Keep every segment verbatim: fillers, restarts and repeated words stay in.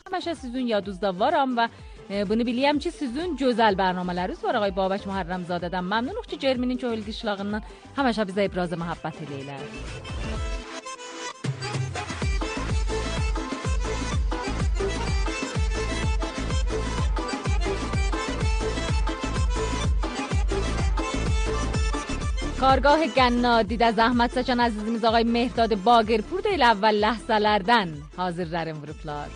Həmişə sizin yadınızda varam və bunu bilirəm ki, sizin gözəl bərnamələriniz var ağay Babək Mühərrəmzadədən. Məmnunuq ki, Cerminin Köylü qışlağından həmişə bizə ibrazı məhəbbət eləyirlər. Kargah Qənnadidə zəhmət çəkən əzizimiz ağay Mehdad Baqirpur da elə əvvəl ləhzələrdən hazırların vurublar.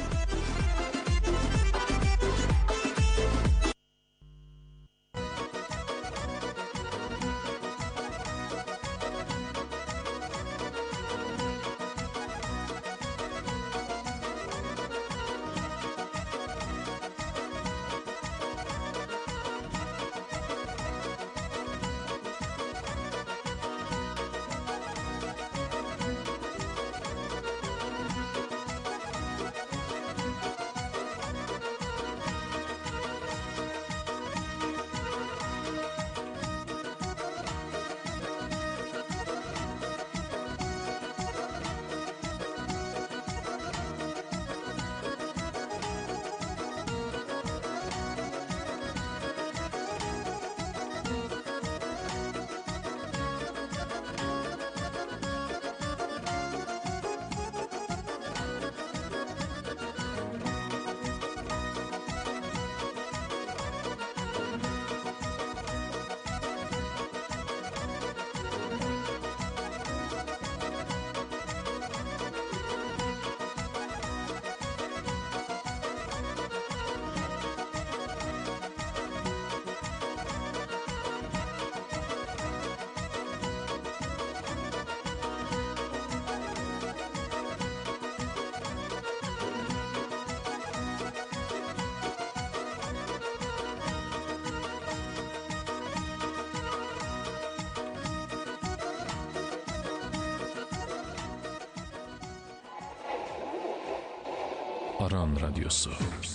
Aran Radyosu.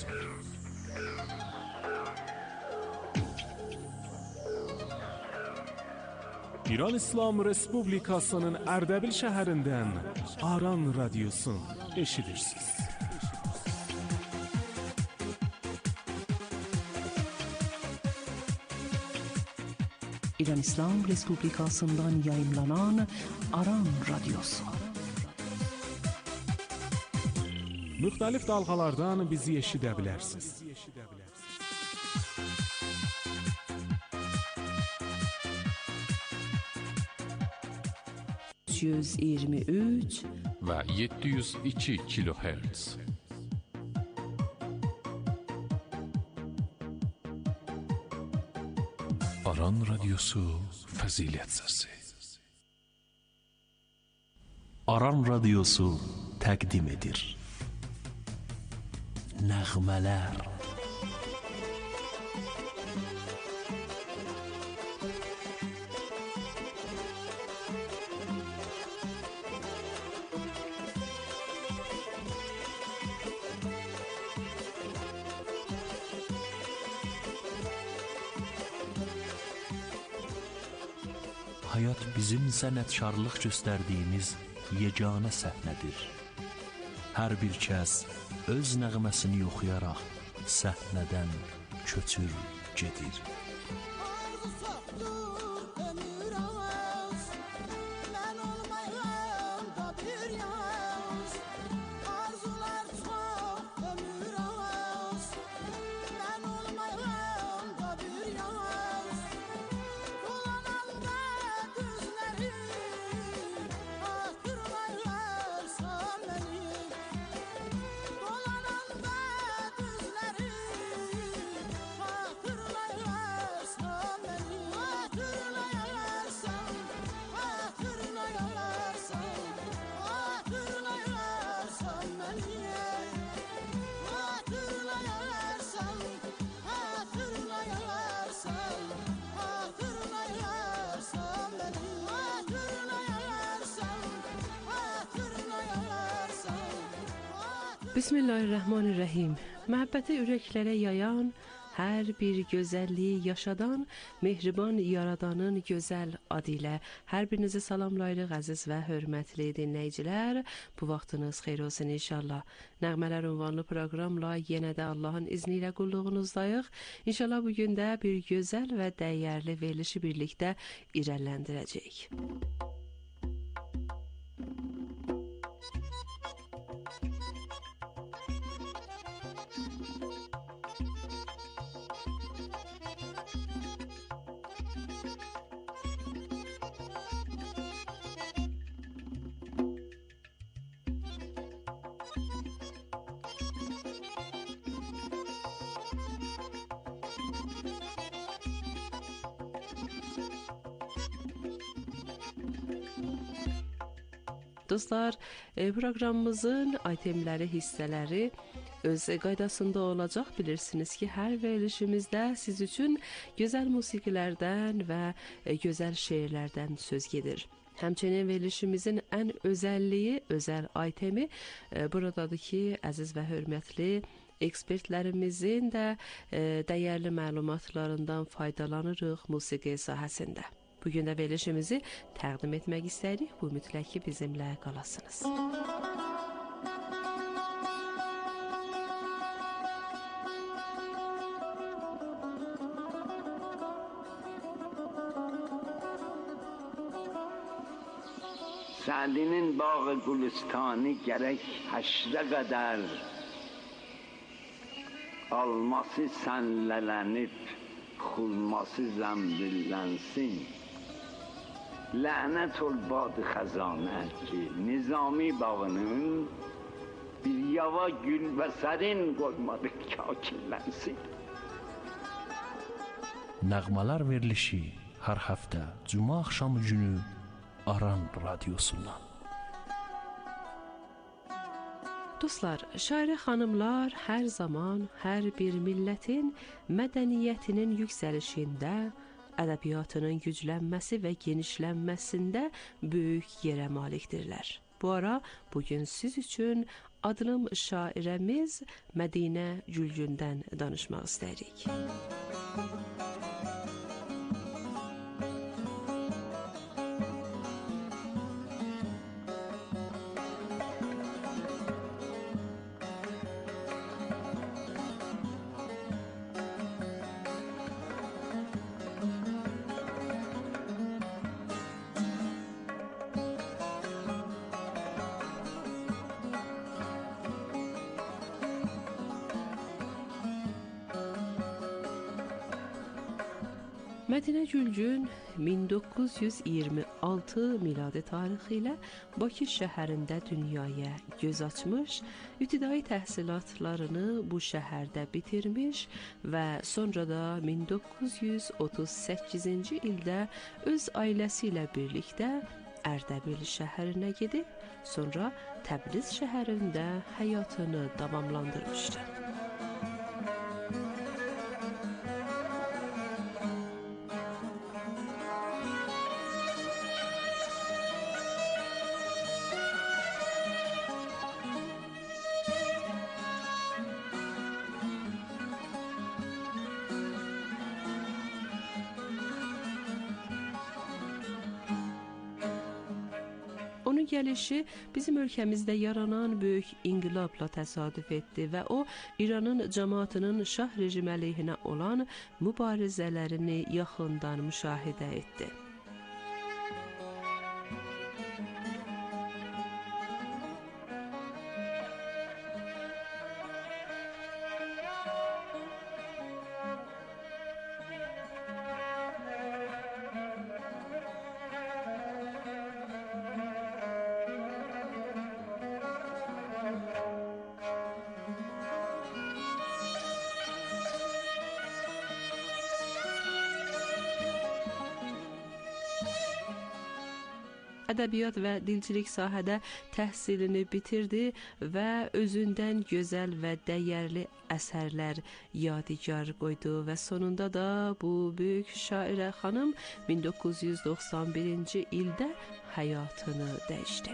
İran İslam Respublikasının Ərdəbil şəhərindən Aran Radyosu eşidirsiniz. İran İslam Respublikasından yayımlanan Aran Radyosu. Müxtəlif dalğalardan bizi eşidə bilərsiniz. üç yüz iyirmi üç və yeddi yüz iki kilohertz. Aran Radyosu Fəzilət Səsi. Aran Radyosu təqdim edir. Nəğmələr. Hayat bizim sənətkarlıq göstərdiyimiz yeganə səhnədir. Hər bir kəs öz nəğməsini oxuyaraq səhnədən köçür gedir. Bismillahirrahmanirrahim. Məhəbbəti ürəklərə yayan, hər bir gözəlliyi yaşadan, mehriban yaradanın gözəl adı ilə hər birinizi salamlayırıq əziz və hörmətli dinləyicilər. Bu vaxtınız xeyir olsun inşallah. Nəğmələr ünvanlı proqramla yenə də Allahın izni ilə qulluğunuzdayıq. İnşallah bugün də bir gözəl və dəyərli verilişi birlikdə irəliləndirəcəyik. Dostlar, proqramımızın itemləri, hissələri öz qaydasında olacaq. Bilirsiniz ki, hər verilişimizdə siz üçün gözəl musiqilərdən və gözəl şeirlərdən söz gedir. Həmçinin verilişimizin ən özəlliyi, özəl itemi buradadır ki, əziz və hörmətli ekspertlərimizin də dəyərli məlumatlarından faydalanırıq musiqi sahəsində. Bugün də verilişimizi təqdim etmək istəyirik. Bu mütləq ki, bizimlə qalasınız. Sa'dinin bağı gülüstanı gərək həşrə qədər alması sənlələnib, xurması zəmbillənsin. Lənət ol bad xəzanə ki, Nizami bağının bir yava gül və sərin qoymadı kakillənsin. Nəğmələr verilişi hər həftə Cuma axşamı günü Aran radiosundan. Dostlar, şairə xanımlar hər zaman hər bir millətin mədəniyyətinin yüksəlişində, ədəbiyyatının güclənməsi və genişlənməsində böyük yerə malikdirlər. Bu ara bugün siz üçün adlım şairəmiz Mədinə Gülgündən danışmaq istəyirik. Mədinə Gülgün min doqquz yüz iyirmi altı miladi tarixi ilə Bakı şəhərində dünyaya göz açmış, ibtidai təhsilatlarını bu şəhərdə bitirmiş və sonra da min doqquz yüz otuz səkkizinci ildə öz ailəsi ilə birlikdə Ərdəbil şəhərinə gedib, sonra Təbriz şəhərində həyatını davamlandırmışdı. Onun gəlişi bizim ölkəmizdə yaranan böyük inqilabla təsadüf etdi və o, İranın cəmaatının şah rejimi əleyhinə olan mübarizələrini yaxından müşahidə etdi. Ədəbiyyat və dilçilik sahədə təhsilini bitirdi və özündən gözəl və dəyərli əsərlər yadigar qoydu və sonunda da bu böyük şairə xanım min doqquz yüz doxsan birinci ildə həyatını dəyişdi.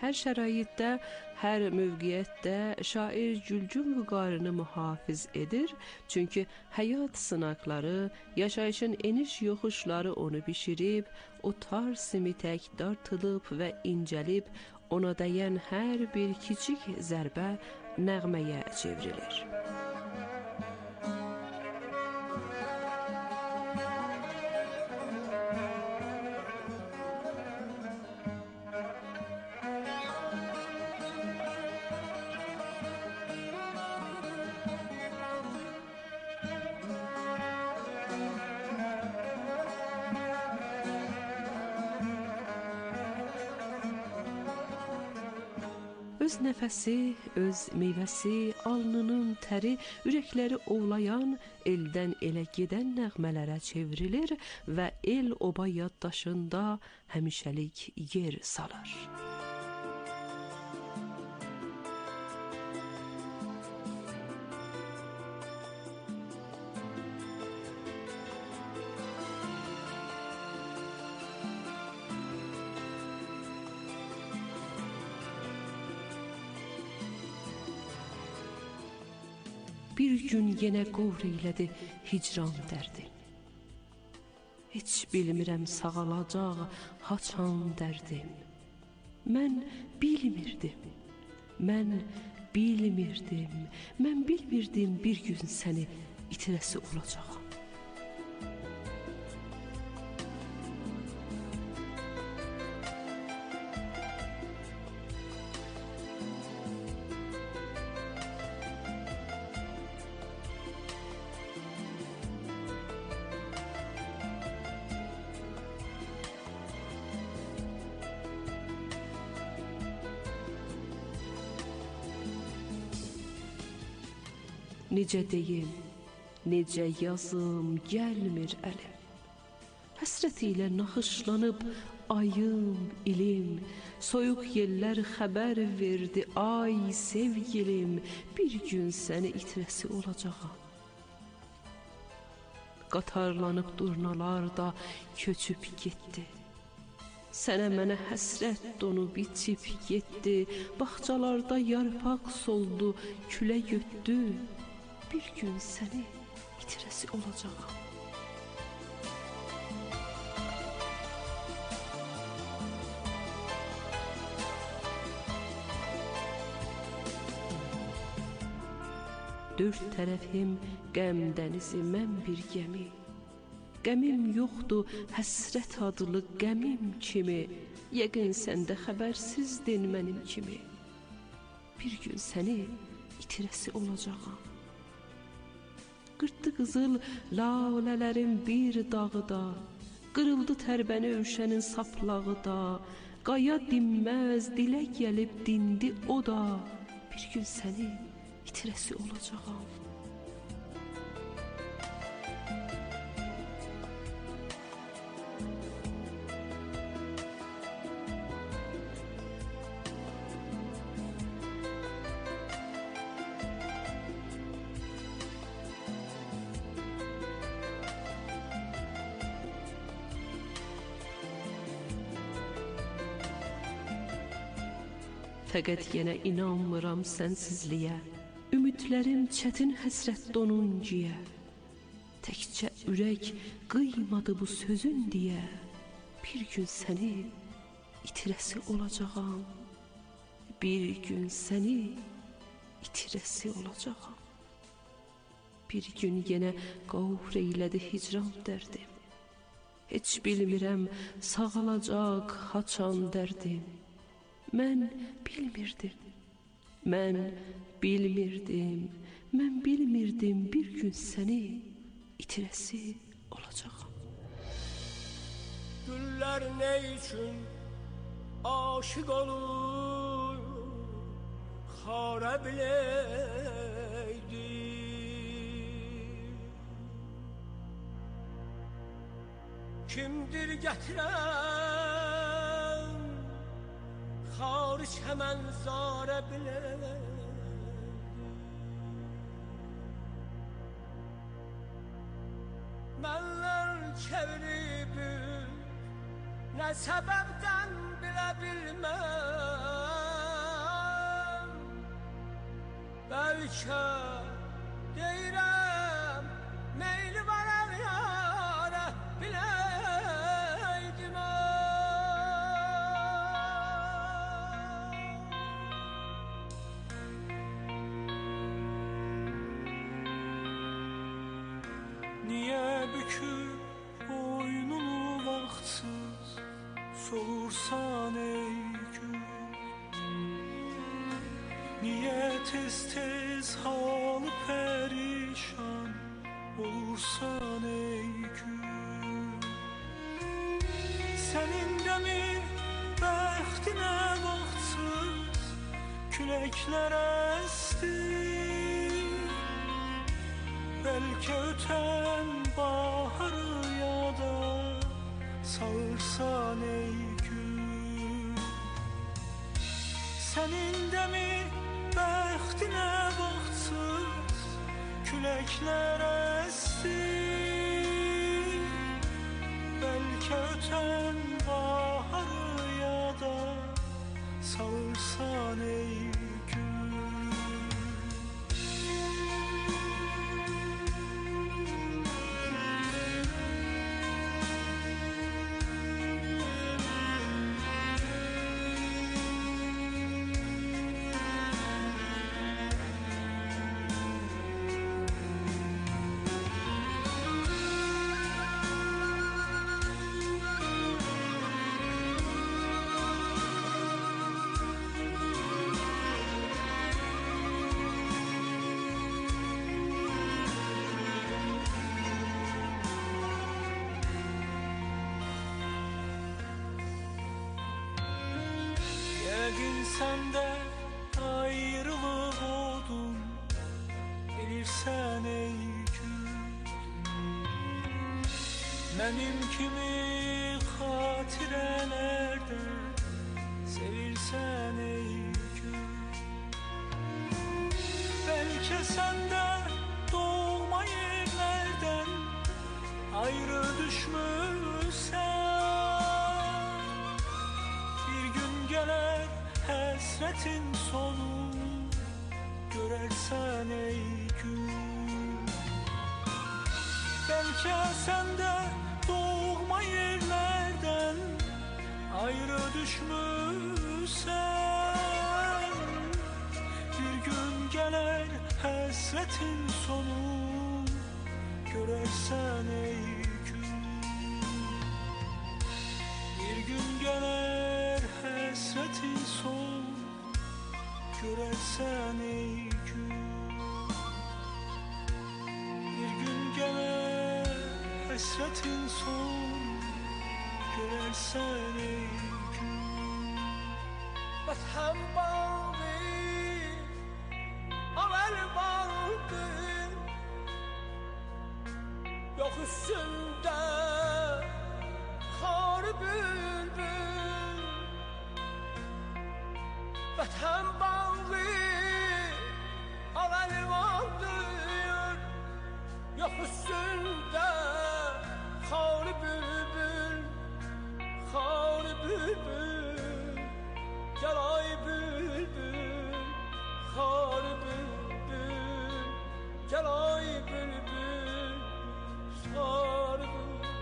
Hər şəraitdə, hər mövqeyyətdə şair Gülgün vüqarını mühafiz edir. Çünki həyat sınaqları, yaşayışın eniş yoxuşları onu bişirib, o tar simi tək dartılıb və incəlib, ona dəyən hər bir kiçik zərbə nəğməyə çevrilir. Öz nəfəsi, öz meyvəsi, alnının təri, ürəkləri ovlayan, eldən elə gedən nəğmələrə çevrilir və el oba yaddaşında həmişəlik yer salır. Bir gün yenə qovr eylədi hicran dərdim. Heç bilmirəm sağalacaq haçan dərdim. Mən bilmirdim, mən bilmirdim, mən bilmirdim bir gün səni itirəsi olacağam. Necə deyim, necə yazım, gəlmir əlim. Həsrət ilə naxışlanıb ayım, ilim, soyuq yellər xəbər verdi, ay sevgilim, bir gün səni itirəsi olacağam. Qatarlanıb durnalar da köçüb getdi. Sənə mənə həsrət donub içib getdi, bağçalarda yarpaq soldu, külə götdü. Bir gün səni itirəsi olacağam. Dörd tərəfim qəm dənizi, mən bir gəmi. Qəmim yoxdur, həsrət adlı qəmim kimi. Yəqin sən də xəbərsizdin mənim kimi. Bir gün səni itirəsi olacağam. Qırtdı qızıl lalələrin bir dağı da, qırıldı tərbəni ölşənin saplağı da, qaya dinməz dilə gəlib dindi o da, bir gün səni itirəsi olacağam. Fəqət yenə inanmıram sənsizliyə, ümidlərim çətin həsrət donuncuya. Təkcə ürək qıymadı bu sözün deyə, bir gün səni itirəsi olacağam. Bir gün səni itirəsi olacağam. Bir gün yenə qovr eylədi hicran dərdim. Heç bilmirəm sağalacaq haçan dərdim. Mən bilmirdim, mən bilmirdim, mən bilmirdim bir gün səni itirəsi olacağam. Güller ne için aşık olur, xara bileydi. Kimdir getiren xariç hemen zara bileydi. Mənlər çevirib ne sebepten bile bilmem. bəlkə deyirəm meyli var əğyara biləydim o. Niyə büküb boynunu vaxtsız soğursan ey gün? Niyə tez-tez halı pərişan olursan ey gün? Sənin də mi bəxtinə vaxtsız küləklər əsdi? Bəlkə ötən baharı yada salırsan ey gün? Sənin də mi bəxtinə vaxtsız küləklər əsdi? Bəlkə ötən baharı yada salırsan ey gün? Yəqin səndə ayrılıq oldum, bilirsən ey gün. Mənim kimi xatirələrdə sevirsən ey gün. Bəlkə səndə doğma yerlərdən ayrı düşmüşsən. Bir gün gələr həsrətin sonu, görərsən ey gün. Bəlkə səndə doğma yerlərdən ayrı düşmüşsən. Bir gün gələr həsrətin sonu, görərsən ey gün. Bir gün gələr həsrətin son, görərsən ey gün. Bir gün gələr həsrətin son, görərsən ey gün. Vətən bağı, aməl bağı, yox üstündə xar bülbül. Vətən bağı, aməl bağı, yox üstündə xar bülbül, xar bülbül. Gəl ay bülbül, xar bülbül, gəl ay bülbül, xar bülbül.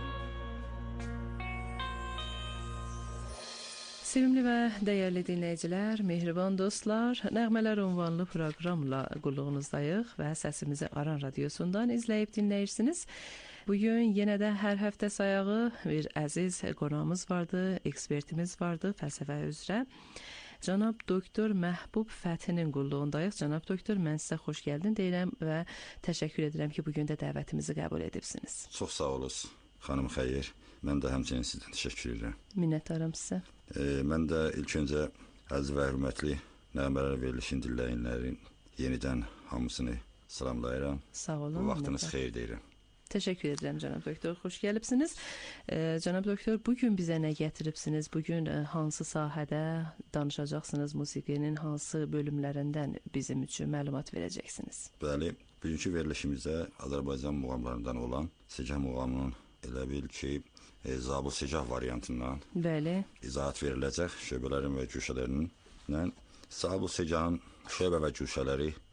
Sevimli və dəyərli dinləyicilər, mehriban dostlar, Nəğmələr ünvanlı proqramla qulluğunuzdayıq və səsimizi Aran Radiosundan izləyib dinləyirsiniz. Bugün yenə də hər həftə sayağı bir əziz qonağımız vardı, ekspertimiz vardı fəlsəfə üzrə. Cənab Doktor Məhbub Fətinin qulluğundayıq. Cənab Doktor, mən sizə xoş gəldin deyirəm və təşəkkür edirəm ki, bugün də dəvətimizi qəbul edibsiniz. Çox sağ olasınız, xanım Xeyir. Mən də həmçinin sizdən təşəkkür edirəm. Minnətdaram sizə. E, mən də ilk öncə əziz və hörmətli Nəğmələr verilişin dinləyənlərin yenidən hamısını salamlayıram. Sağ olun. Vaxtınız xeyir deyirəm. Təşəkkür edirəm cənab doktor. Xoş gəlibsiniz. E, cənab doktor, bugün bizə nə gətiribsiniz? Bugün e, hansı sahədə danışacaqsınız? Musiqinin hansı bölümlərindən bizim üçün məlumat verəcəksiniz? Bəli, bugünkü verilişimizdə Azərbaycan muğamlarından olan Segah muğamının elə bil ki, e, Zabul Segah variantından Bəli. izahat veriləcək şöbələrin və güşələrinin. Zabul Segahın şöbə və güşələri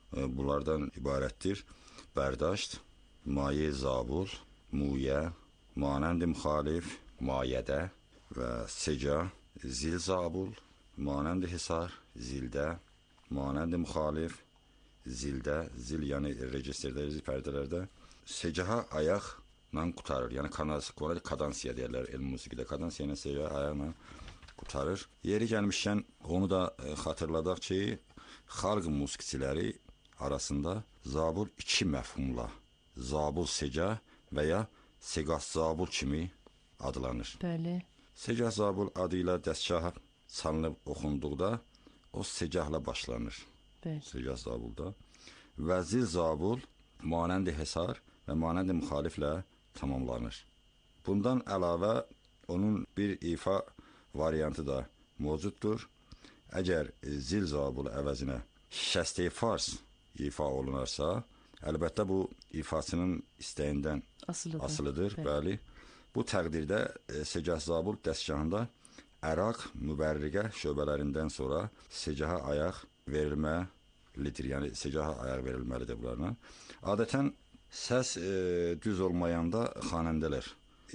bunlardan ibarətdir. Bərdəşt, maye zabul, muyə, manənd-i müxalif, mayədə və seca, zil zabul, manənd-i hisar, zildə, manənd-i müxalif, zildə, zil yəni registrdə, zil pərdələrdə, secaha ayaqla qutarır. Yəni kadansiya deyərlər elm musiqidə. Kadansiya ilə secaha ayaqla qutarır. Yeri gəlmişkən onu da xatırladaq ki, xalq musiqiçiləri arasında zabul iki məfhumla, zabul seca və ya segah zabul kimi adlanır. Bəli. Segah zabul adı ilə dəstgah çalınıb oxunduqda o secahla başlanır. Bəli. Segah zabulda. Və zil zabul manənd-i hesar və manənd-i müxaliflə tamamlanır. Bundan əlavə onun bir ifa variantı da mövcuddur. Əgər zil zabulu əvəzinə şəsti fars ifa olunarsa, əlbəttə bu ifaçının istəyindən asılıdır. asılıdır bəli. Bu təqdirdə e, segah zabul dəstgahında əraq, mübərriqə şöbələrindən sonra secaha ayaq verilməlidir. Yəni secaha ayaq verilməlidir bunlarla. Adətən səs e, düz olmayanda xanəndələr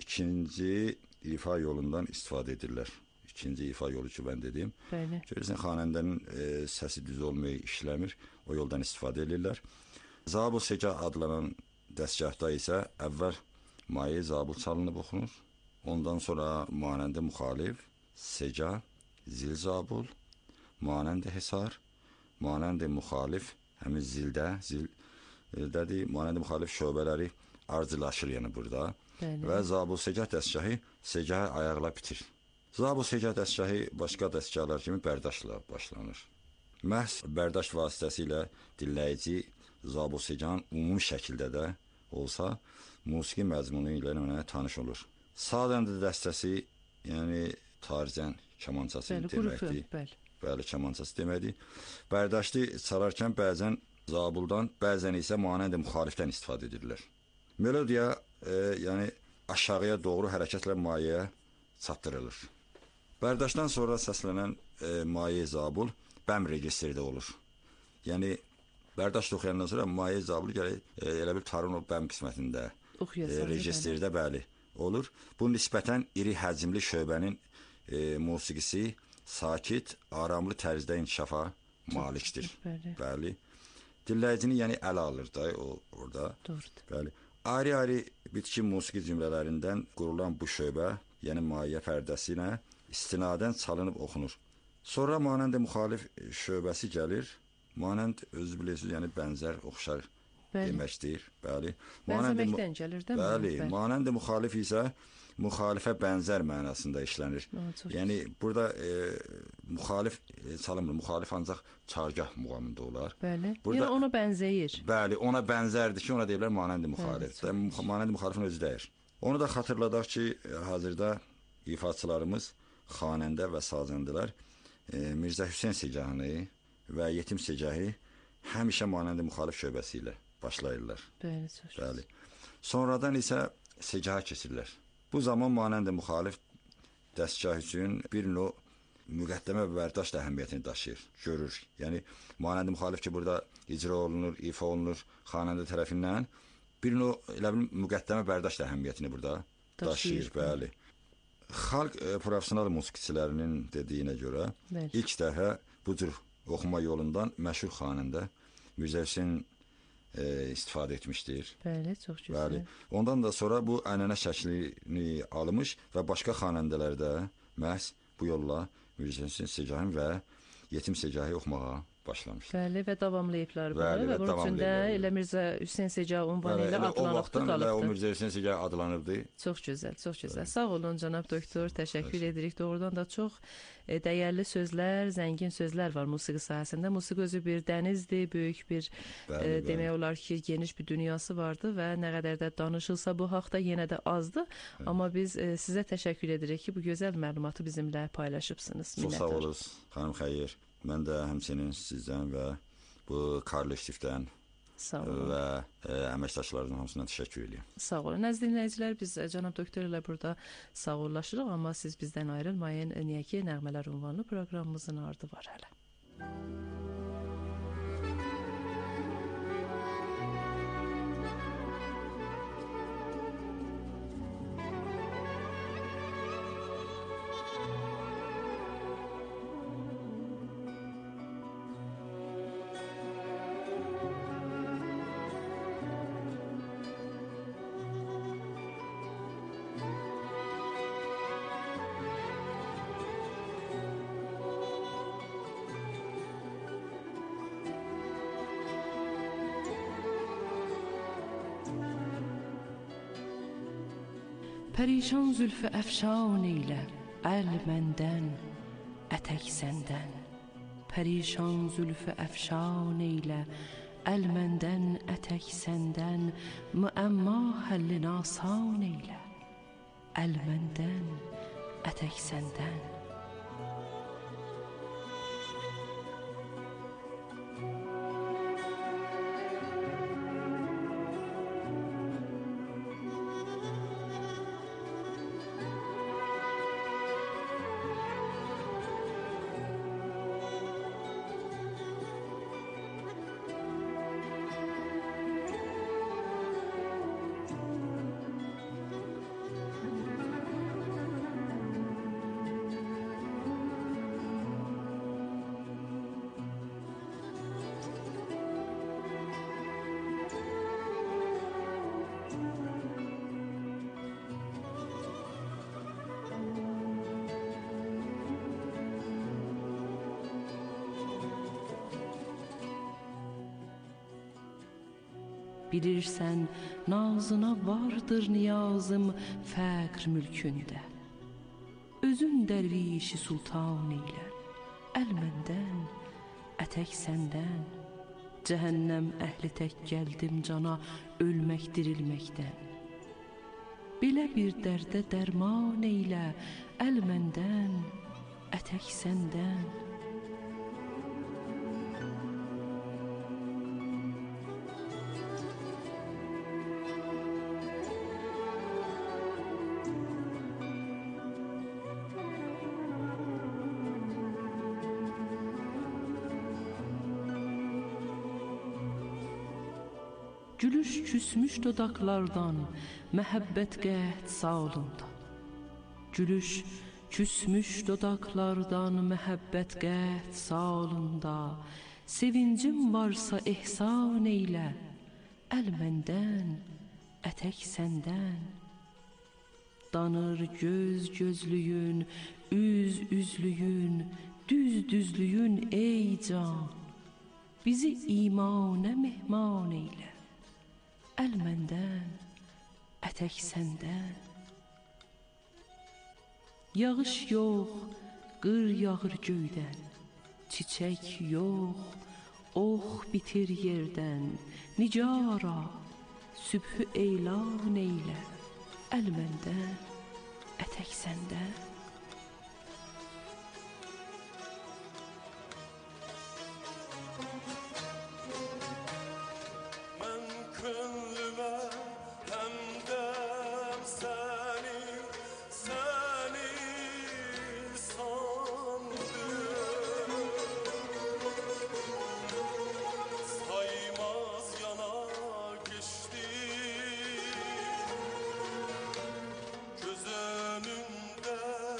ikinci ifa yolundan istifadə edirlər. İkinci ifa yolu ki, mən dediyim. Bəli. Görürsən, xanəndənin e, səsi düz olmayı işləmir. O yoldan istifadə edirlər. Zabul seca adlanan dəstgahda isə əvvəl maye zabul çalınıb oxunur. Ondan sonra manəndi müxalif, seca, zil zabul, manəndi hesar, manəndi müxalif, həmin zildə, zildədir, manəndi müxalif şöbələri arzulaşır yəni burada. Bəli. Və zabul seca dəstgahı seca ayaqla bitir. Zabul seca dəstgahı başqa dəstgahlar kimi bərdaşla başlanır. Məhz bərdaş vasitəsilə dinləyici zabul secanın ümumi şəkildə də olsa, musiqi məzmunu ilə tanış olur. Sağdəndə dəstəsi, yəni tarzən kamançası bəli, deməkdir. Bəli, bəli, kamançası deməkdir. Bərdəşli çalarkən bəzən zabuldan, bəzən isə manənd-i müxalifdən istifadə edirlər. Melodiya, e, yəni aşağıya doğru hərəkətlə mayəyə çatdırılır. Bərdəşdən sonra səslənən e, maye zabul bəm registrdə olur. Yəni bərdəş oxuyandan sonra maye zabul gəlir, e, elə bir tarın o bəm qismətində e, registrdə bəli olur. Bu nisbətən iri həcmli şöbənin e, musiqisi sakit, aramlı tərzdə inkişafa malikdir. Bəli. bəli. Dinləyicini yəni ələ alır da o orada. Doğrudur. Bəli. Ayrı-ayrı bitki musiqi cümlələrindən qurulan bu şöbə, yəni maye pərdəsi ilə istinadən çalınıb oxunur. Sonra manənd-i müxalif şöbəsi gəlir. Manənd özü bilirsiniz, yəni bənzər, oxşar bəli. deməkdir. Bəli. Bənzəməkdən gəlir də. Bəli. Manənd-i müxalif isə müxalifə bənzər mənasında işlənir. O, yəni burada e, müxalif e, çalınmır. Müxalif ancaq çargah muğamında olar. Bəli. Burada, yəni ona bənzəyir. Bəli, ona bənzərdir ki, ona deyirlər manənd-i müxalif. Manənd-i müxalifin özü dəyir. Onu da xatırladaq ki, hazırda ifaçılarımız, xanəndə və sazəndələr e, Mirzə Hüseyn Segahını və Yetim Segahı həmişə manənd-i müxalif şöbəsi ilə başlayırlar. Bəli, çox. Bəli. Sonradan isə segaha keçirlər. Bu zaman manənd-i müxalif dəstgah üçün bir növ müqəddəmə və bərdəşt əhəmiyyətini daşıyır, görür. Yəni manənd-i müxalif ki, burada icra olunur, ifa olunur xanəndə tərəfindən, bir növ elə bil müqəddəmə bərdəşt əhəmiyyətini burada daşıyır, daşıyır bəli. Xalq e, professional musiqiçilərinin dediyinə görə bəli. ilk dəfə bu cür oxuma yolundan məşhur xanəndə Mirzə Hüseyn e, istifadə etmişdir. Bəli, çox gözəl. Bəli. Ondan da sonra bu ənənə şəklini almış və başqa xanəndələrdə məhz bu yolla Mirzə Hüseyn Segahın və Yetim Segahı oxumağa başlamış. Bəli, və davamlayıblar bunu və bunun üçün də elə Mirzə Hüseyn Segah ünvanı ilə adlanıbdı, qalıbdı. O Mirzə Hüseyn Segah adlanıbdı. Çox gözəl, çox gözəl. Sağ olun cənab doktor, təşəkkür edirik. Doğrudan da çox e, dəyərli sözlər, zəngin sözlər var musiqi sahəsində. Musiqi özü bir dənizdir, böyük bir bəli, e, demək olar ki, geniş bir dünyası vardı və nə qədər də danışılsa bu haqda yenə də azdır. Bəli. Amma biz e, sizə təşəkkür edirik ki, bu gözəl məlumatı bizimlə paylaşıbsınız. Çox sağ olunuz, xanım Xeyir. Mən də həmçinin sizdən və bu kollektivdən və e, əməkdaşlarının hamısından təşəkkür edirəm. Sağ olun. Əziz dinləyicilər, biz cənab doktor ilə burada sağollaşırıq, amma siz bizdən ayrılmayın. Niyə ki, Nəğmələr ünvanlı proqramımızın ardı var hələ. Pərişan zülfü əfşan eylə, əl məndən, ətək səndən. Pərişan zülfü əfşan eylə, əl məndən, ətək səndən. Müəmma həllin asan eylə, əl məndən, ətək səndən. Bilirsən, nazına vardır niyazım fəqr mülkündə. Özün dərvişi sultan eylə, əl məndən, ətək səndən. Cəhənnəm əhli tək gəldim cana, ölmək dirilməkdən. Belə bir dərdə dərman eylə, əl məndən, ətək səndən. Gülüş küsmüş dodaqlardan, məhəbbət qəhd salında. Gülüş küsmüş dodaqlardan, məhəbbət qəhd salında. Sevincim varsa ehsan eylə, əl məndən, ətək səndən. Danır göz gözlüyün, üz üzlüyün, düz düzlüyün ey can. Bizi imanə mehman eylə, əl məndən, ətək səndən. Yağış yox, qır yağır göydən, çiçək yox, ox bitir yerdən. Nicara, sübhü elan eylə, əl məndən, ətək səndən. Göz önünde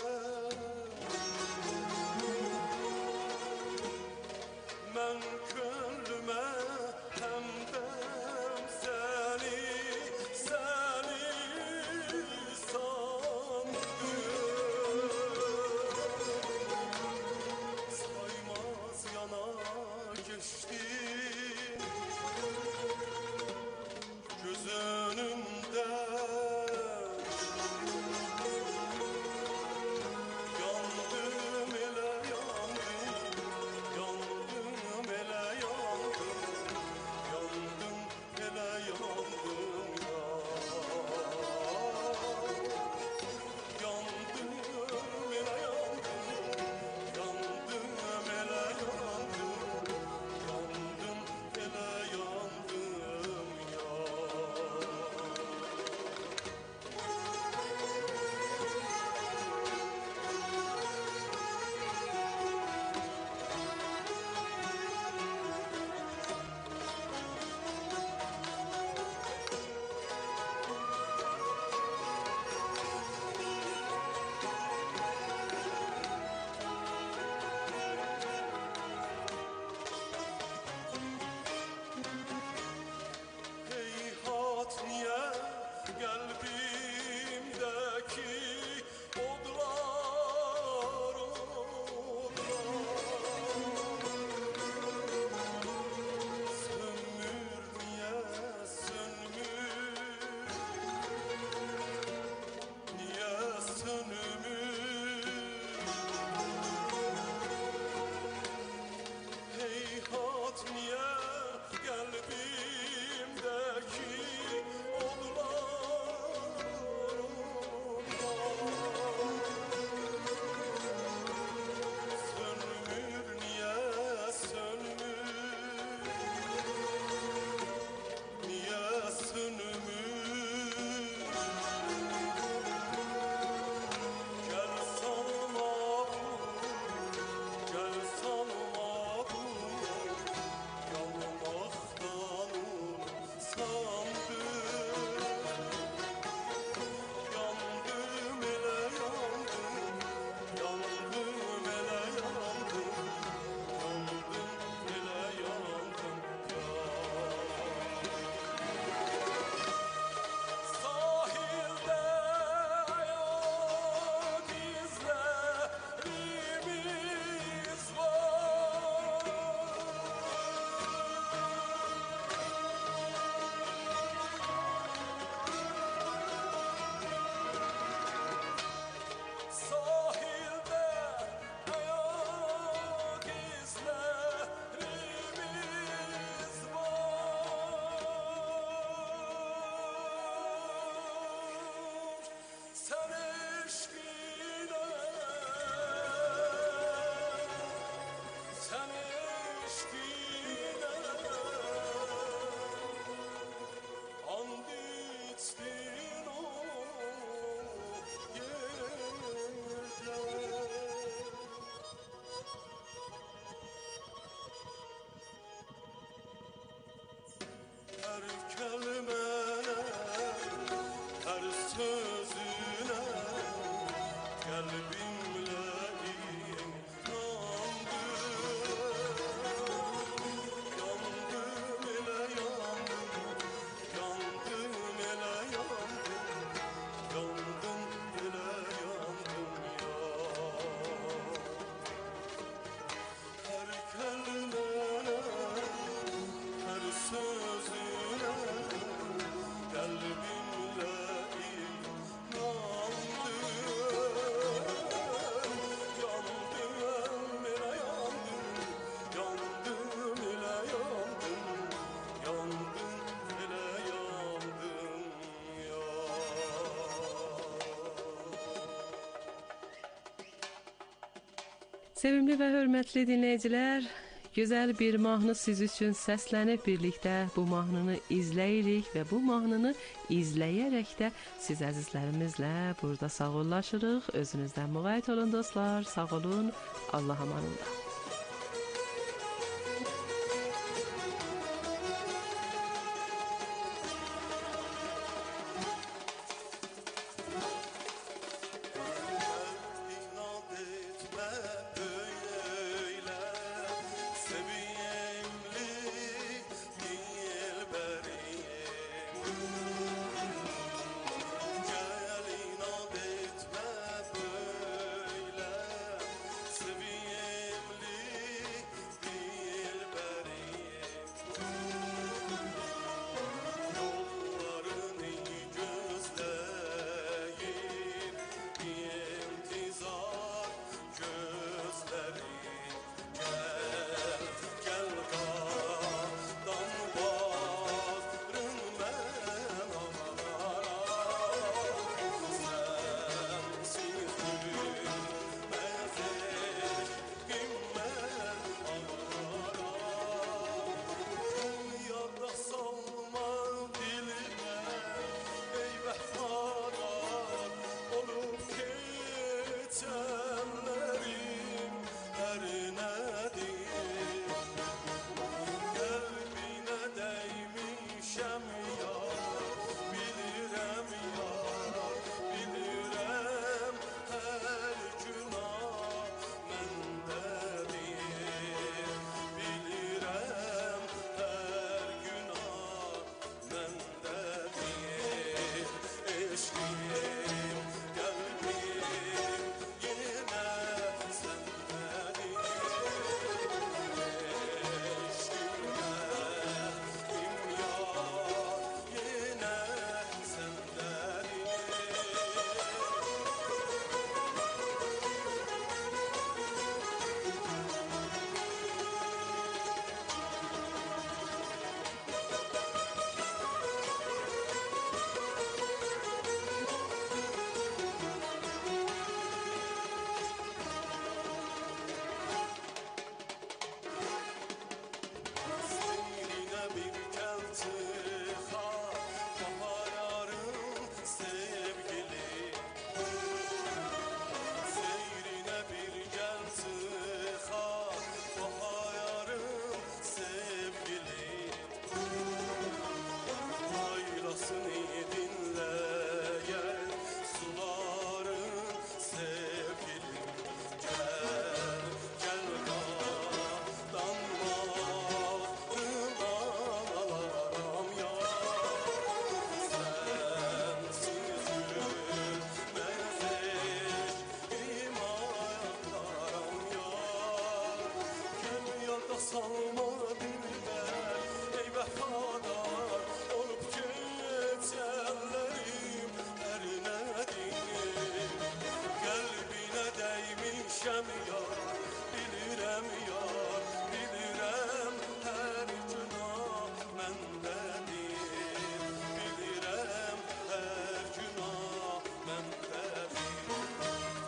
Sevimli və hörmətli dinləyicilər, gözəl bir mahnı siz üçün səslənib birlikdə bu mahnını izləyirik və bu mahnını izləyərək də siz əzizlərimizlə burada sağollaşırıq. Özünüzdən müğayət olun dostlar, sağ olun, Allah amanında.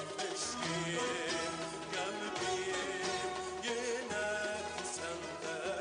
Qəlbim yenə səndə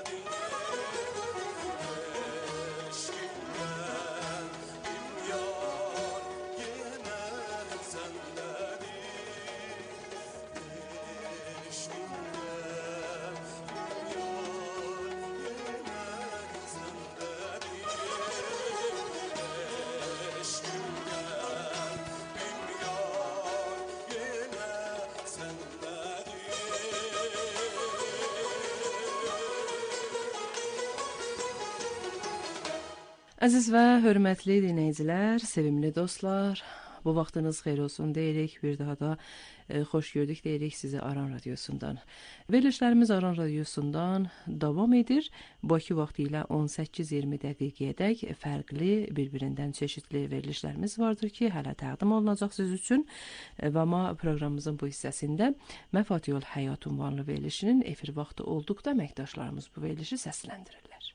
Əziz və hörmətli dinləyicilər, sevimli dostlar, bu vaxtınız xeyir olsun deyirik. Bir daha da e, xoş gördük deyirik sizi Aran Radiosundan. Verilişlərimiz Aran Radiosundan davam edir. Bakı vaxtı ilə on səkkiz iyirmi dəqiqəyədək fərqli, bir-birindən çeşidli verilişlərimiz vardır ki, hələ təqdim olunacaq siz üçün. E, və amma proqramımızın bu hissəsində Məfatihul Həyat ünvanlı verilişinin efir vaxtı olduqda əməkdaşlarımız bu verilişi səsləndirirlər.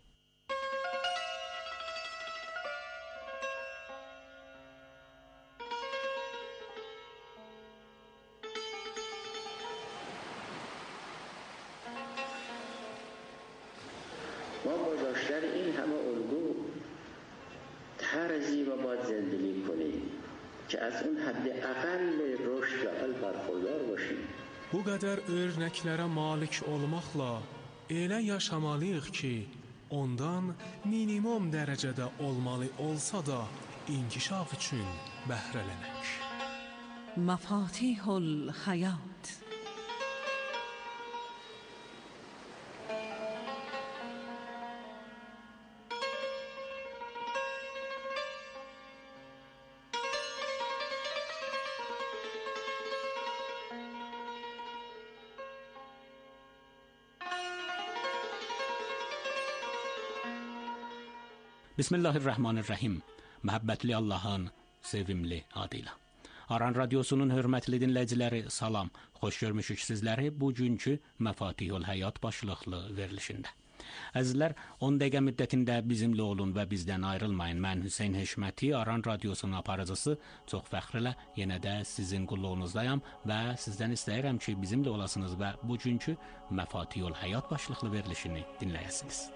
ما با داشتن این همه الگو طرزی و باید زندگی کنیم که از اون حد اقل رشد و عقل برخوردار باشیم. Bu qədər örnəklərə malik olmaqla elə yaşamalıyıq ki, ondan minimum dərəcədə olmalı olsa da inkişaf üçün bəhrələnək. Məfatihul Həyat. Bismillahirrahmanirrahim. Məhəbbətli Allahın sevimli adıyla. Aran Radiosunun hörmətli dinləyiciləri, salam. Xoş görmüşük sizləri bugünkü Məfatihul Həyat başlıqlı verilişində. Əzizlər, on dəqiqə müddətində bizimlə olun və bizdən ayrılmayın. Mən Hüseyn Heşməti, Aran Radiosunun aparıcısı, çox fəxrlə yenə də sizin qulluğunuzdayam və sizdən istəyirəm ki, bizimlə olasınız və bugünkü Məfatihul Həyat başlıqlı verilişini dinləyəsiniz.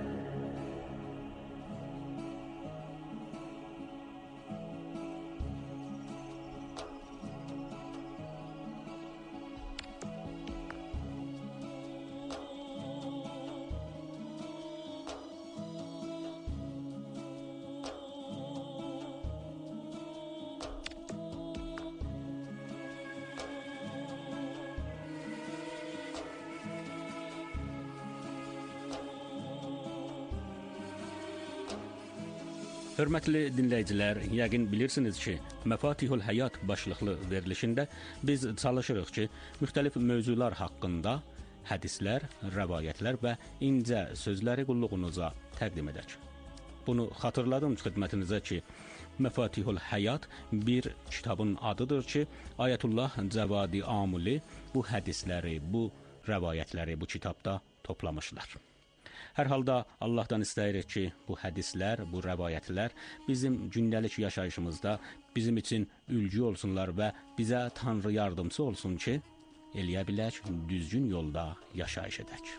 Hörmətli dinləyicilər, yəqin bilirsiniz ki, Məfatihul Həyat başlıqlı verilişində biz çalışırıq ki, müxtəlif mövzular haqqında hədislər, rəvayətlər və incə sözləri qulluğunuza təqdim edək. Bunu xatırladım xidmətinizə ki, Məfatihul Həyat bir kitabın adıdır ki, Ayətullah Cəvadi Amuli bu hədisləri, bu rəvayətləri bu kitabda toplamışlar. Hər halda Allahdan istəyirik ki, bu hədislər, bu rəvayətlər bizim gündəlik yaşayışımızda bizim üçün ülgü olsunlar və bizə Tanrı yardımcısı olsun ki, eləyə bilək, düzgün yolda yaşayış edək.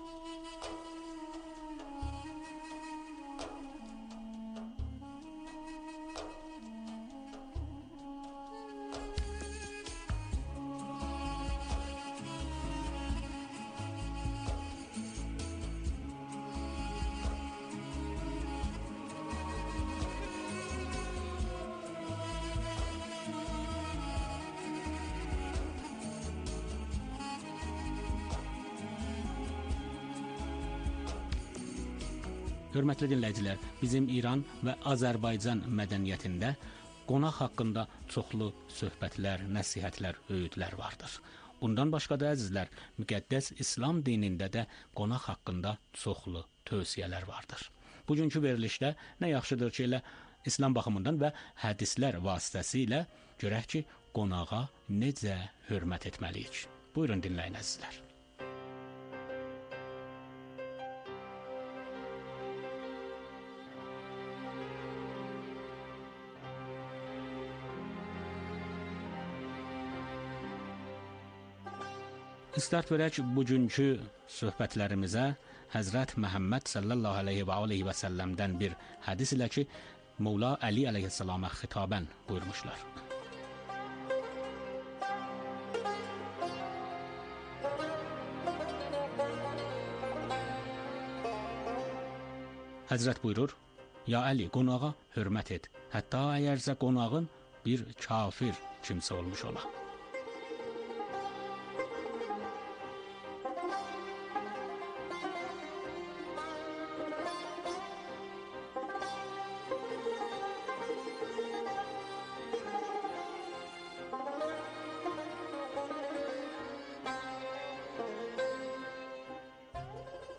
Hörmətli dinləyicilər, bizim İran və Azərbaycan mədəniyyətində qonaq haqqında çoxlu söhbətlər, nəsihətlər, öyüdlər vardır. Bundan başqa da əzizlər, müqəddəs İslam dinində də qonaq haqqında çoxlu tövsiyələr vardır. Bugünkü verilişdə nə yaxşıdır ki, elə İslam baxımından və hədislər vasitəsilə görək ki, qonağa necə hörmət etməliyik. Buyurun dinləyin əzizlər. İstart verək bugünkü söhbətlərimizə Həzrət Məhəmməd sallallahu aleyhi və aleyhi və səlləmdən bir hədis ilə ki, Mevla Əli əleyhissalama xitabən buyurmuşlar. Həzrət buyurur, ya Əli, qonağa hörmət et, hətta əgərsə qonağın bir kafir kimsə olmuş ola.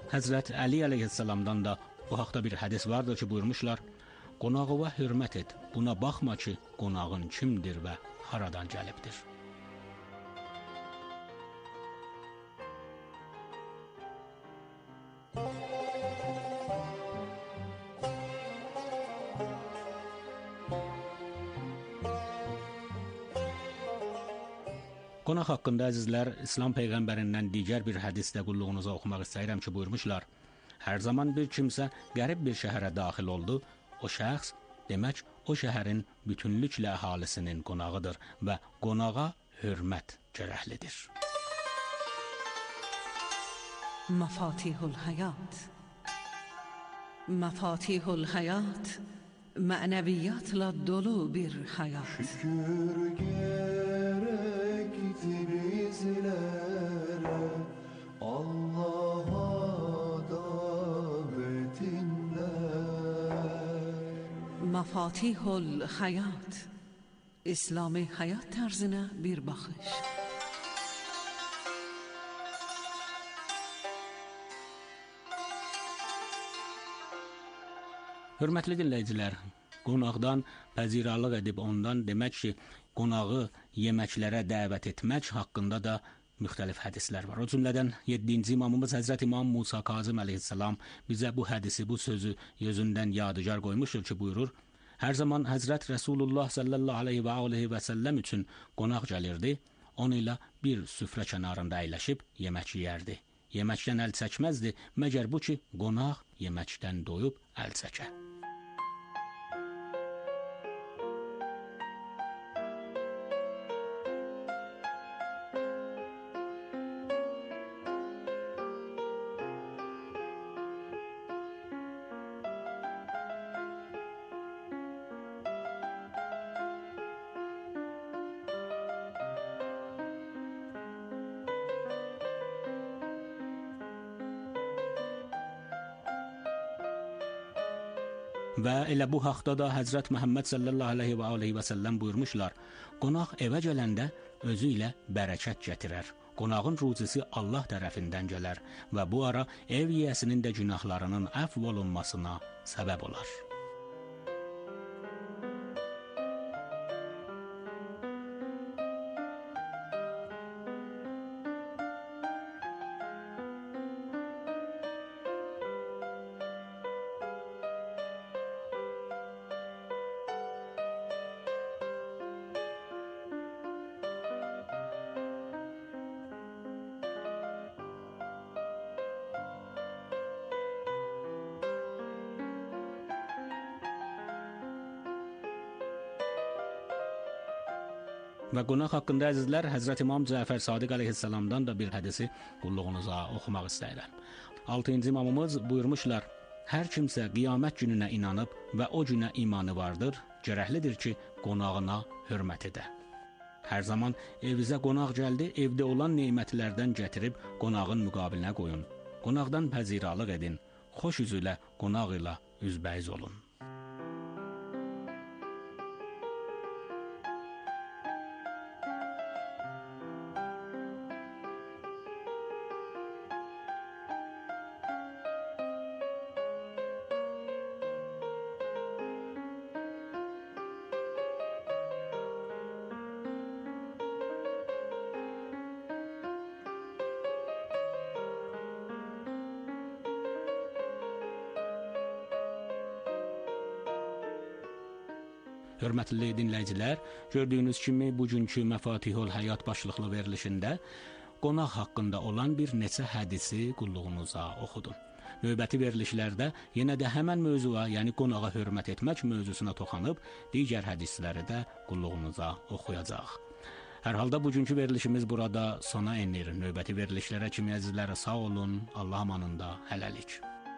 Həzrət Əli əleyhissalamdan da bu haqda bir hədis vardır ki, buyurmuşlar: "Qonağa hörmət et. Buna baxma ki, qonağın kimdir və haradan gəlibdir." Qonaq haqqında əzizlər, İslam peyğəmbərindən digər bir hədisdə qulluğunuza oxumaq istəyirəm ki, buyurmuşlar: "Hər zaman bir kimsə qərib bir şəhərə daxil oldu, o şəxs demək o şəhərin bütünlüklə əhalisinin qonağıdır və qonağa hörmət gərəklidir." Mafatihul Hayat. Mafatihul Hayat mənəviyyatla dolu bir həyat. Şükür gerekti bizlere Allah'a davetinle. Mafatihul Hayat İslami hayat tarzına bir baxış. Hörmətli dinləyicilər, qonaqdan pəziralıq edib ondan demək ki, qonağı yeməklərə dəvət etmək haqqında da müxtəlif hədislər var. O cümlədən yeddinci imamımız Həzrət İmam Musa Kazım əleyhissalam bizə bu hədisi, bu sözü özündən yadigar qoymuşdur ki, buyurur: "Hər zaman Həzrət Rəsulullah sallallahu aleyhi və aleyhi və səlləm üçün qonaq gəlirdi, onunla bir süfrə kənarında əyləşib yemək yeyərdi. Yeməkdən əl çəkməzdi, məgər bu ki, qonaq yeməkdən doyub əl çəkə." Və elə bu haqda da Həzrət Məhəmməd sallallahu aleyhi və aleyhi və səlləm buyurmuşlar: "Qonaq evə gələndə özü ilə bərəkət gətirər. Qonağın ruzisi Allah tərəfindən gələr və bu ara ev yiyəsinin də günahlarının əfv olunmasına səbəb olar." Və qonaq haqqında əzizlər, Həzrət İmam Cəfər Sadiq əleyhissalamdan da bir hədisi qulluğunuza oxumaq istəyirəm. altıncı imamımız buyurmuşlar: "Hər kimsə qiyamət gününə inanıb və o günə imanı vardır, gərəklidir ki, qonağına hörmət edə. Hər zaman evinizə qonaq gəldi, evdə olan nemətlərdən gətirib qonağın müqabilinə qoyun. Qonaqdan pəziralıq edin, xoş üzülə qonaq ilə üzbəyiz olun." Hörmətli dinləyicilər, gördüyünüz kimi bugünkü Məfatihul Həyat başlıqlı verilişində qonaq haqqında olan bir neçə hədisi qulluğunuza oxudum. Növbəti verilişlərdə yenə də həmən mövzuya, yəni qonağa hörmət etmək mövzusuna toxanıb digər hədisləri də qulluğunuza oxuyacaq. Hər halda bugünkü verilişimiz burada sona enir. Növbəti verilişlərə kimi əzizlərə sağ olun, Allah amanında, hələlik.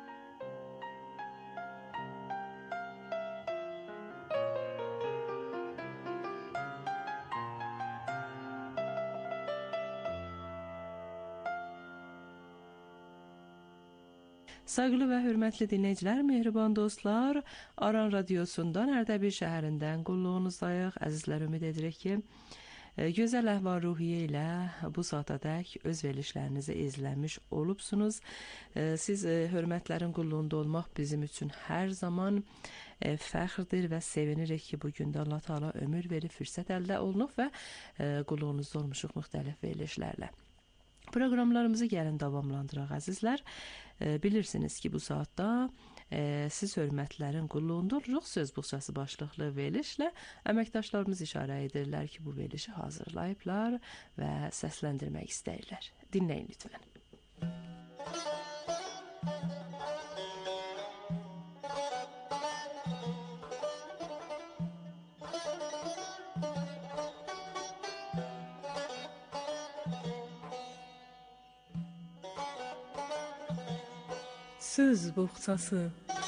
Sayğılı və hörmətli dinləyicilər, mehriban dostlar, Aran radiosundan Ərdəbil şəhərindən qulluğunuzdayıq. Əzizlər, ümid edirik ki, E, gözəl əhval-ruhiyyə ilə bu saatadək öz verilişlərinizi izləmiş olubsunuz. E, siz e, hörmətlərin qulluğunda olmaq bizim üçün hər zaman e, fəxrdir və sevinirik ki, bugün də Allah Taala ömür verib fürsət əldə olunub və e, qulluğunuzda olmuşuq müxtəlif verilişlərlə. Proqramlarımızı gəlin davamlandıraq əzizlər. E, bilirsiniz ki, bu saatda e, siz hörmətlərin qulluğunda oluruq söz buxçası başlıqlı verilişlə. Əməkdaşlarımız işarə edirlər ki, bu verilişi hazırlayıblar və səsləndirmək istəyirlər. Dinləyin lütfən. Söz buxçası.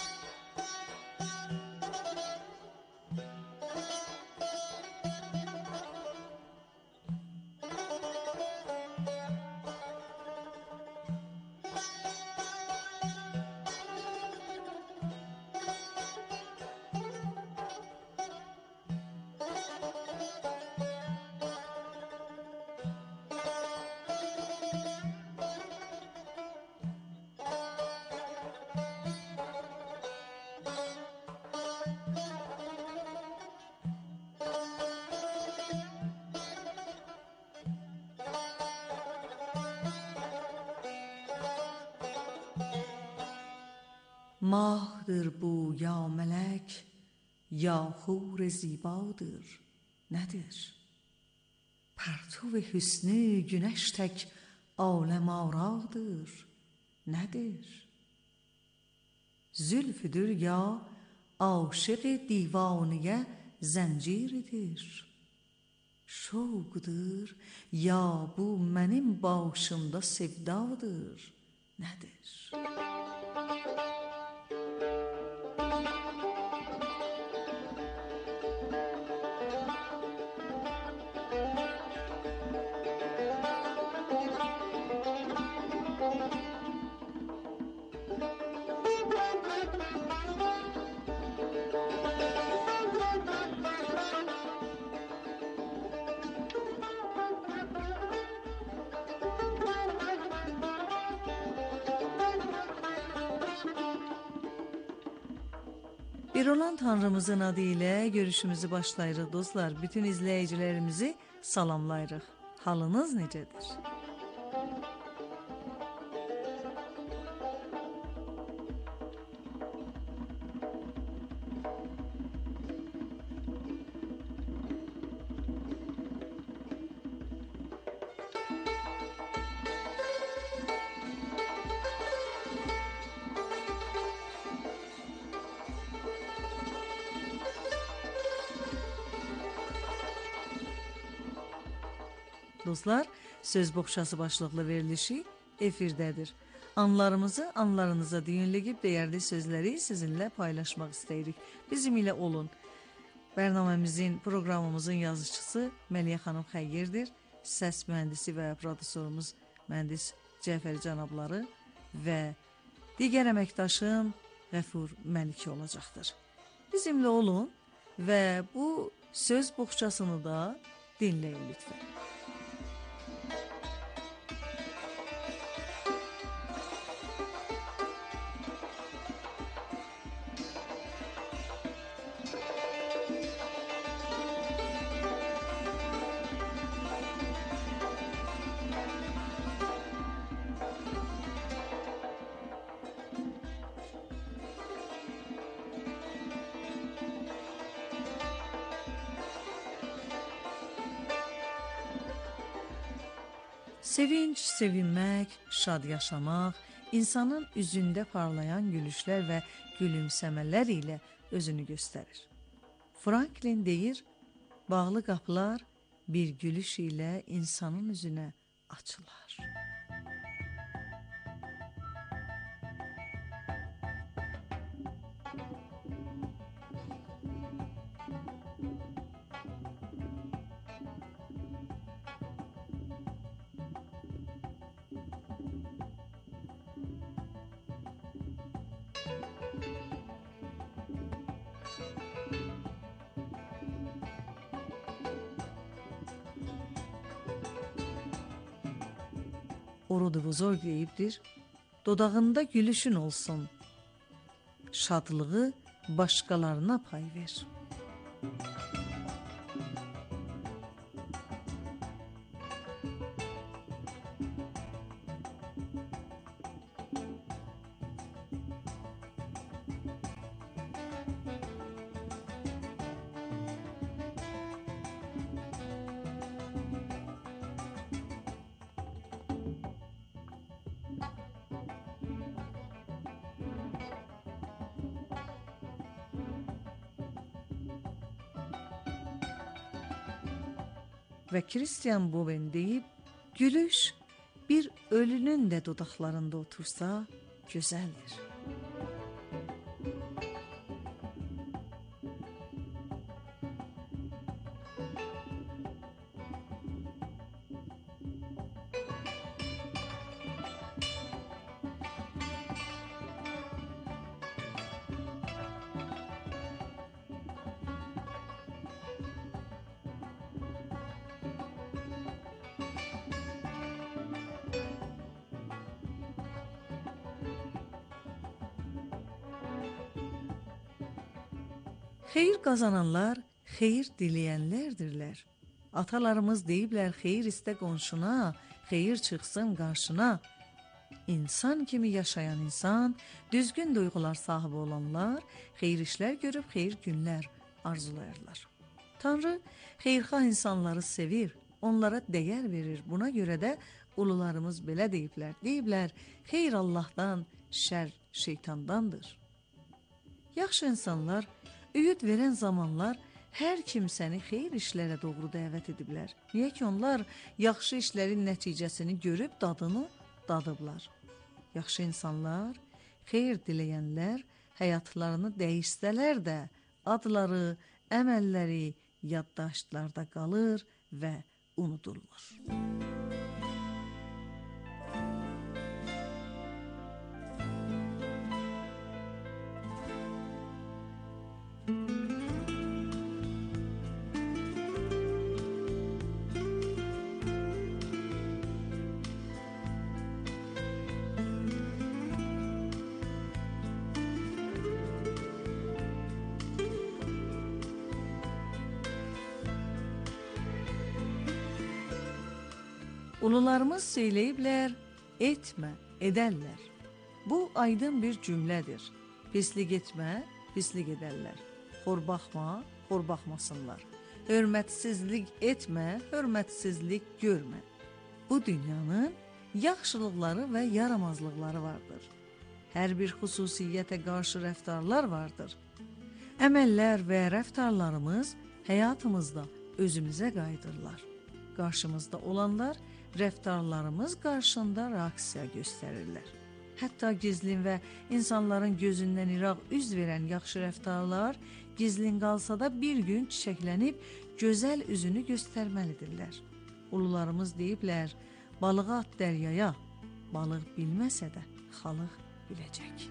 ماهدر bu یا ملک یا حور زیباdır nedir? پرتو حسن güneş tek alem aradır nedir? Zülfüdür ya aşık divaniye زنجیرdir. Şovqdur ya bu mənim başımda sevdadır nedir? Bir olan Tanrımızın adı ilə görüşümüzü başlayırıq dostlar. Bütün izləyicilərimizi salamlayırıq. Halınız necədir? Dostlar, söz boğçası başlıqlı verilişi efirdədir. Anlarımızı anlarınıza düyünləyib dəyərli sözləri sizinlə paylaşmaq istəyirik. Bizim ilə olun. Bərnaməmizin, proqramımızın yazıcısı Məliyə xanım Xəyyirdir. Səs mühəndisi və prodüserimiz mühəndis Cəfər cənabları və digər əməkdaşım Qəfur Məliki olacaqdır. Bizimlə olun və bu söz boğçasını da dinləyin lütfən. Sevinç, sevinmək, şad yaşamaq, insanın üzündə parlayan gülüşlər və gülümsəmələr ilə özünü göstərir. Franklin deyir, bağlı qapılar bir gülüş ilə insanın üzünə açılar. Orodovuzor deyibdir, dodağında gülüşün olsun, şadlığı başqalarına pay ver. Və Christian Boven deyib, gülüş bir ölünün də dodaqlarında otursa gözəldir. Xeyir qazananlar xeyir diləyənlərdirlər. Atalarımız deyiblər, xeyir istə qonşuna, xeyir çıxsın qarşına. İnsan kimi yaşayan insan, düzgün duyğular sahibi olanlar, xeyir işlər görüb xeyir günlər arzulayırlar. Tanrı xeyirxah insanları sevir, onlara dəyər verir. Buna görə də ulularımız belə deyiblər. Deyiblər, xeyir Allahdan, şər şeytandandır. Yaxşı insanlar öyüd verən zamanlar hər kimsəni xeyir işlərə doğru dəvət ediblər. Niyə ki, onlar yaxşı işlərin nəticəsini görüb dadını dadıblar. Yaxşı insanlar, xeyir diləyənlər həyatlarını dəyişsələr də adları, əməlləri yaddaşlarda qalır və unudulmur. Ulularımız söyləyiblər, etmə, edərlər. Bu aydın bir cümlədir. Pislik etmə, pislik edərlər. Xor baxma, xor baxmasınlar. Hörmətsizlik etmə, hörmətsizlik görmə. Bu dünyanın yaxşılıqları və yaramazlıqları vardır. Hər bir xüsusiyyətə qarşı rəftarlar vardır. Əməllər və rəftarlarımız həyatımızda özümüzə qayıdırlar. Qarşımızda olanlar rəftarlarımız qarşında reaksiya göstərirlər. Hətta gizlin və insanların gözündən iraq üz verən yaxşı rəftarlar gizlin qalsa da bir gün çiçəklənib gözəl üzünü göstərməlidirlər. Ulularımız deyiblər, balığı at dəryaya, balıq bilməsə də xalıq biləcək.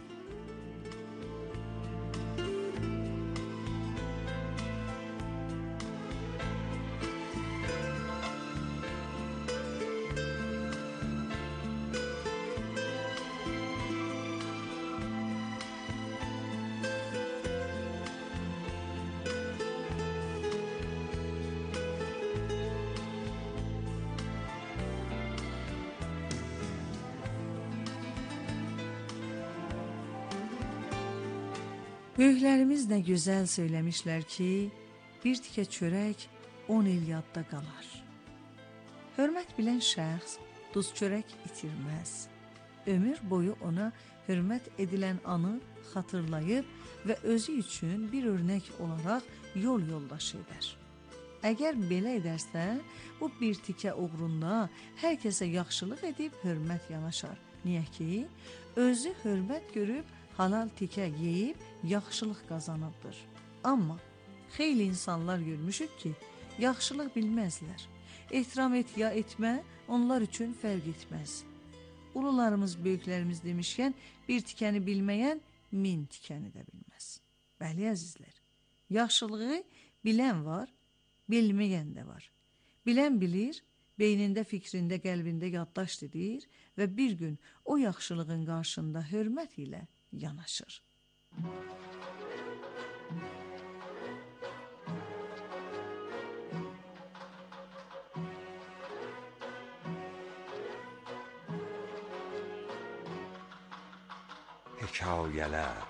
Böyüklərimiz nə gözəl söyləmişlər ki, bir tikə çörək on il yadda qalar. Hörmət bilən şəxs duz çörək itirməz. Ömür boyu ona hörmət edilən anı xatırlayıb və özü üçün bir örnək olaraq yol yoldaşı edər. Əgər belə edərsə, bu bir tikə uğrunda hər kəsə yaxşılıq edib hörmət yanaşar. Niyə ki, özü hörmət görüb halal tikə yeyib yaxşılıq qazanıbdır. Amma xeyli insanlar görmüşük ki, yaxşılıq bilməzlər. Ehtiram et ya etmə, onlar üçün fərq etməz. Ulularımız, böyüklərimiz demişkən, bir tikəni bilməyən min tikəni də bilməz. Bəli, əzizlər, yaxşılığı bilən var, bilməyən də var. Bilən bilir, beynində, fikrində, qəlbində yaddaşt edir və bir gün o yaxşılığın qarşında hörmət ilə yanaşır. Hekayələr.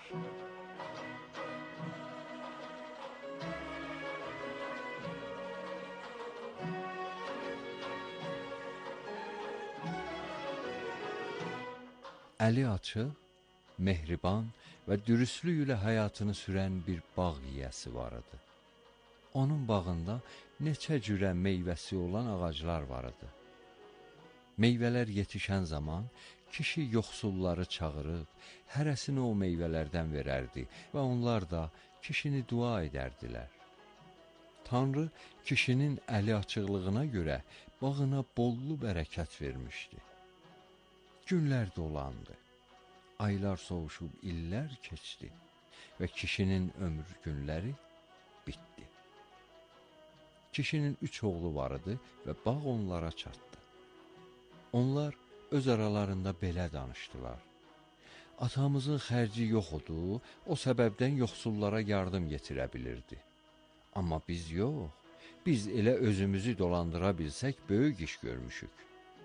Əli açıq, mehriban və dürüstlük ilə həyatını sürən bir bağ yiyəsi var idi. Onun bağında neçə cürə meyvəsi olan ağaclar var idi. Meyvələr yetişən zaman kişi yoxsulları çağırıb, hərəsini o meyvələrdən verərdi və onlar da kişini dua edərdilər. Tanrı kişinin əli açıqlığına görə bağına bollu bərəkət vermişdi. Günlər dolandı, aylar soğuşub illər keçdi və kişinin ömür günləri bitdi. Kişinin üç oğlu var idi və bağ onlara çatdı. Onlar öz aralarında belə danışdılar. Atamızın xərci yox idi, o səbəbdən yoxsullara yardım yetirə bilirdi. Amma biz yox, biz elə özümüzü dolandıra bilsək böyük iş görmüşük.